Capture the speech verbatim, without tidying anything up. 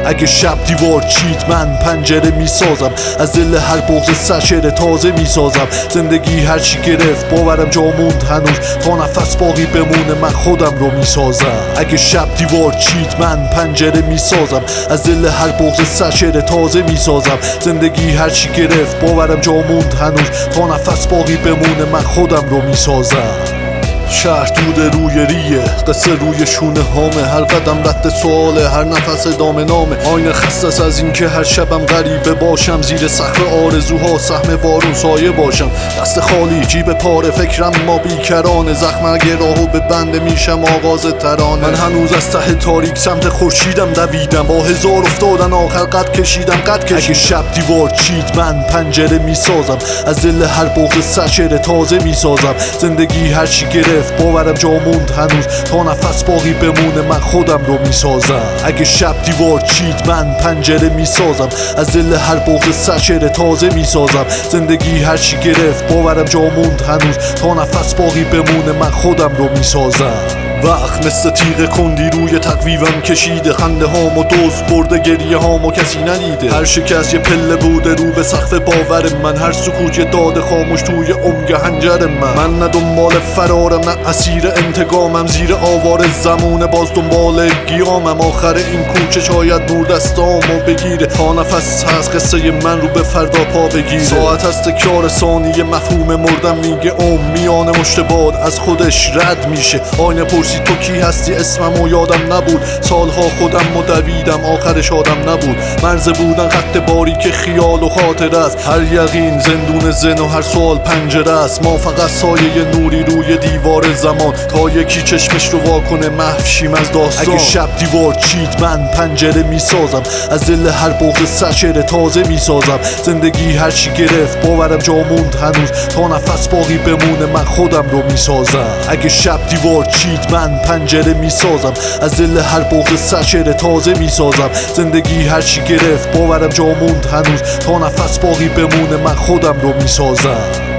اگه شب دیوار چید من پنجره میسازم، از دل هر بغض سر شعر تازه میسازم. زندگی هرچی گرفت باورم جا موند هنوز، تا نفس باقی بمونه من خودم رو میسازم. اگه شب دیوار چید من پنجره میسازم، از دل هر بغض سر شعر تازه میسازم. زندگی هرچی گرفت باورم جا موند هنوز، تا نفس باقی بمونه من خودم رو میسازم. شهر دود روی ریه، قصه روی شونه هامه، هر قدم رد سواله، هر نفس ادامه نامه. آینه خسته از این که هر شبم غریبه باشم، زیر سقف آرزوها سهم بارون سایه باشم. دست خالی جیب پاره فکرم ما بیکرانه، زخم اگه راهو به بنده میشم آغاز ترانه. من هنوز از ته تاریک سمت خورشیدم دویدم، با هزار افتادن آخر قد کشیدم قد کشیدم. اگه شب دیوار چید من پنجره میسازم، از دل هر بغض سر شعر تازه میسازم. زندگی هرچی گرفت باورم جا موند هنوز، تا نفس باقی بمونه من خودم رو میسازم. اگه شب دیوار چید من پنجره میسازم، از دل هر بغض سر شعر تازه میسازم. زندگی هرچی گرفت باورم جا موند هنوز، تا نفس باقی بمونه من خودم رو میسازم. وقت مثل تیغ کندی روی تقویمم کشیده، خنده هامو دوز برده گریه هامو کسی ندیده. هر شکست یه پله بوده رو به سقف باور من، هر سکوت یه داد خاموش توی عمق حنجر من. من نه دنبال فرارم نه اسیر انتقامم، زیر آوار زمونه باز دنبال گیامم. آخر این کوچه شاید نور دستامو بگیره، تا نفس هست قصه من رو به فردا پا بگیره. ساعت از تکرار ثانیه مفهوم مردم میگه عمر میان مشت باد از خودش رد میشه. آینه پرسی تو کی هستی اسممو یادم نبود، سالها خودم دویدم آخرش آدم نبود. مرز بودن خط باریک خیال و خاطر است، هر یقین زندون زن و هر سوال پنجره است. ما فقط سایه نوری روی دیوار زمان، تا یکی چشمش رو واکنه محو شیم از داستان. اگه شب دیوار چید من پنجره میسازم، از دل هر بغض سر شعر تازه میسازم. زندگی هرچی گرفت باورم جا موند هنوز، تا نفس باقی بمونه من خودم رو میسازم. اگه شب دیوار چید من پنجره میسازم، از دل هر بغض سر شعر تازه میسازم. زندگی هرچی گرفت باورم جا موند هنوز، تا نفس باقی بمونه من خودم رو میسازم.